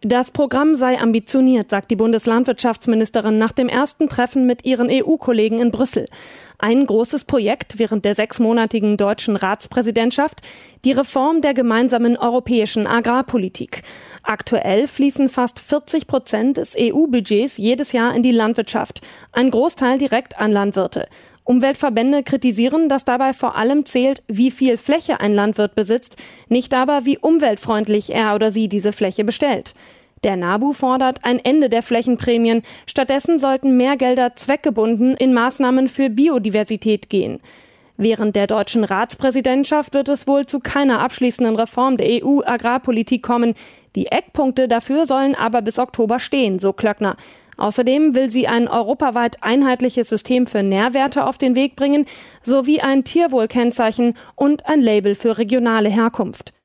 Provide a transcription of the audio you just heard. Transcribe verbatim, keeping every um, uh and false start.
Das Programm sei ambitioniert, sagt die Bundeslandwirtschaftsministerin nach dem ersten Treffen mit ihren E U-Kollegen in Brüssel. Ein großes Projekt während der sechsmonatigen deutschen Ratspräsidentschaft, die Reform der gemeinsamen europäischen Agrarpolitik. Aktuell fließen fast vierzig Prozent des E U-Budgets jedes Jahr in die Landwirtschaft, ein Großteil direkt an Landwirte. Umweltverbände kritisieren, dass dabei vor allem zählt, wie viel Fläche ein Landwirt besitzt, nicht aber, wie umweltfreundlich er oder sie diese Fläche bestellt. Der NABU fordert ein Ende der Flächenprämien. Stattdessen sollten mehr Gelder zweckgebunden in Maßnahmen für Biodiversität gehen. Während der deutschen Ratspräsidentschaft wird es wohl zu keiner abschließenden Reform der E U-Agrarpolitik kommen. Die Eckpunkte dafür sollen aber bis Oktober stehen, so Klöckner. Außerdem will sie ein europaweit einheitliches System für Nährwerte auf den Weg bringen, sowie ein Tierwohlkennzeichen und ein Label für regionale Herkunft.